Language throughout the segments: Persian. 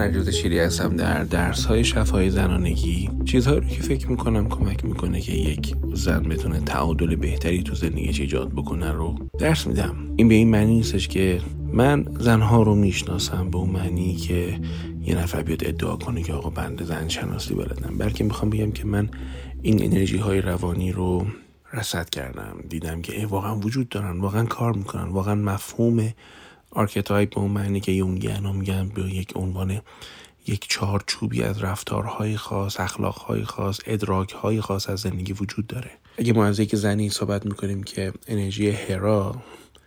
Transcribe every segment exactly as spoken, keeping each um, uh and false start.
مجید شیری هستم. در درس‌های شفای زنانگی چیزهایی رو که فکر میکنم کمک میکنه که یک زن بتونه تعادل بهتری تو زندگیش ایجاد بکنه رو درس میدم. این به این معنی نیستش که من زنها رو میشناسم به اون معنی که یه نفر بیاد ادعا کنه که آقا بنده زن شناسی بلدم، بلکه میخوام بگم که من این انرژی های روانی رو رصد کردم، دیدم که واقعا وجود دارن، واقعا کار میکنن، واقعا مفهوم آرکتایپ به اون معنی که یونگیانا میگن به یک عنوان یک چارچوبی از رفتارهای خاص، اخلاقهای خاص، ادراکهای خاص از زندگی وجود داره. اگه ما از یک زنی صحبت میکنیم که انرژی هرا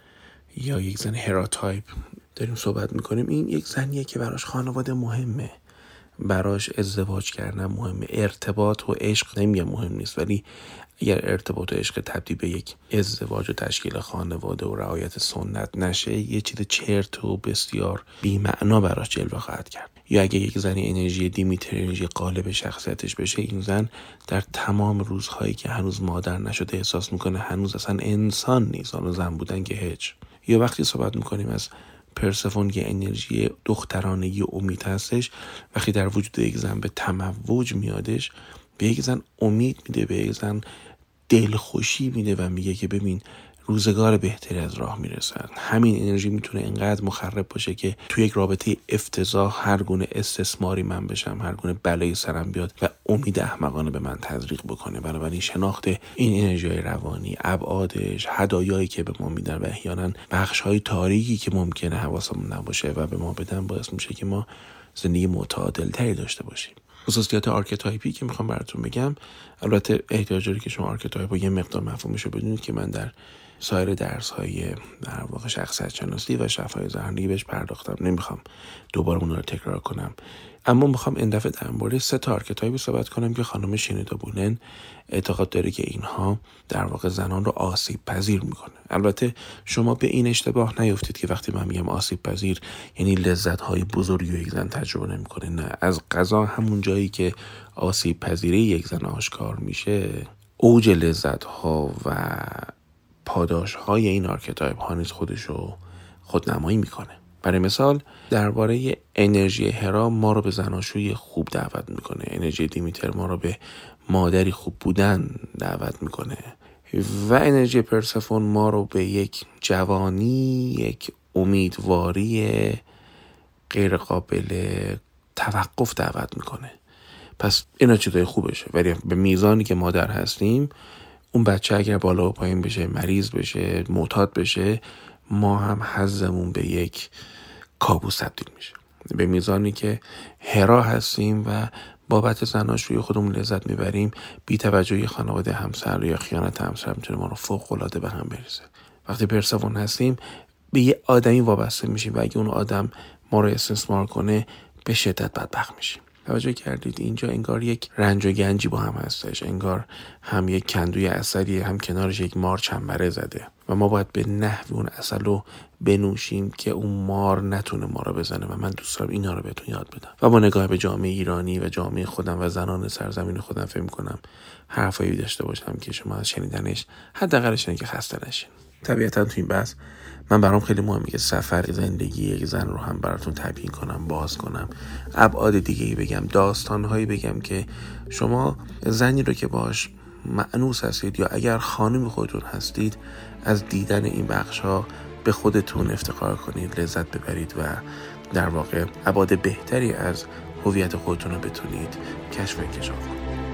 یا یک زن هرا تایپ داریم صحبت میکنیم، این یک زنیه که براش خانواده مهمه، براش ازدواج کردن مهمه، ارتباط و عشق نمیگم مهم نیست، ولی اگر ارتباط و عشق تبدیل به یک ازدواج و تشکیل خانواده و رعایت سنت نشه، یه چیز چرت و بسیار بی‌معنا براش جلوه خواهد کرد. یا اگه یک زنی انرژی دیمیتر، انرژی قالب شخصیتش بشه، این زن در تمام روزهایی که هنوز مادر نشده احساس میکنه هنوز اصلا انسان نیست، حالا زن بودن که هیچ. یا وقتی صحبت میکنیم از پرسفون که انرژی دخترانگی و امید هستش، وقتی در وجود یک زن به تموج میادش، به یک زن امید میده، به یک زن دلخوشی میده و میگه که ببین روزگار بهتری از راه میرسن. همین انرژی میتونه انقدر مخرب باشه که توی یک رابطه افتضاح هر گونه استثماری من بشم، هر گونه بلایی سرم بیاد و امید احمقانه به من تزریق بکنه. بنابراین شناخت این انرژی روانی، ابعادش، هدایایی که به ما میدن و احیانا بخش‌های تاریکی که ممکنه حواسمون نباشه و به ما بدن، باعث میشه که ما زندگی متعادل‌تری داشته باشیم. خصوصیات آرکتایپی که میخوام براتون بگم، البته احتیاج داره که شما آرکتایپ رو یه مقدار مفهومش رو بدونید که من در سایر درس‌های در واقع شخصیت شناسی و شفای زنانگی بهش پرداختم، نمیخوام دوباره اون رو تکرار کنم. اما میخوام این دفعه در مورد سه تا آرکتایپ صحبت کنم که خانم شینیتا بولن اعتقاد داره که اینها در واقع زنان رو آسیب پذیر میکنه. البته شما به این اشتباه نیفتید که وقتی من میگم آسیب پذیر یعنی لذت‌های بزرگی یک زن تجربه نمیکنه. نه، از قضا همون جایی که آسیب پذیری یک زن آشکار میشه، اوج لذت‌ها و پاداش‌های این آرکتایپ ها نیز خودشو خودنمایی میکنه. برای مثال درباره انرژی هرا ما رو به زناشویی خوب دعوت میکنه، انرژی دیمیتر ما رو به مادری خوب بودن دعوت میکنه و انرژی پرسفون ما رو به یک جوانی، یک امیدواری غیر قابل توقف دعوت میکنه. پس اینا چیزای خوبشه، ولی به میزانی که مادر هستیم، اون بچه اگر بالا و پایین بشه، مریض بشه، معتاد بشه، ما هم حظمون به یک کابوس تبدیل میشه. به میزانی که هرا هستیم و بابت زناشویی خودمون لذت میبریم، بی توجهی خانواده همسر یا خیانت همسر میتونه ما رو فوق العاده به هم بریزه. وقتی پرسفون هستیم به یه آدمی وابسته میشیم و اگه اون آدم ما رو استثمار کنه به شدت بدبخت میشیم. توجه کردید اینجا انگار یک رنج و گنجی با هم هستش، انگار هم یک کندوی عسلی، هم کنارش یک مار چنبره زده و ما باید به نحوی اون عسل رو بنوشیم که اون مار نتونه ما رو بزنه. و من دوست دارم اینا رو بهتون یاد بدم و با نگاه به جامعه ایرانی و جامعه خودم و زنان سرزمین خودم فکر می‌کنم حرفایی داشته باشم که شما از شنیدنش حداقلش اینه که خسته نشین. طبیعتاً تو این بحث من برام خیلی مهمه که سفر زندگی یک زن رو هم براتون تبیین کنم، باز کنم، ابعاد دیگه‌ای بگم، داستان‌هایی بگم که شما زنی رو که باش مأنوس هستید یا اگر خانم خودتون هستید، از دیدن این بخش‌ها به خودتون افتخار کنید، لذت ببرید و در واقع ابعاد بهتری از هویت خودتون رو بتونید کشف و اکتشاف کنید.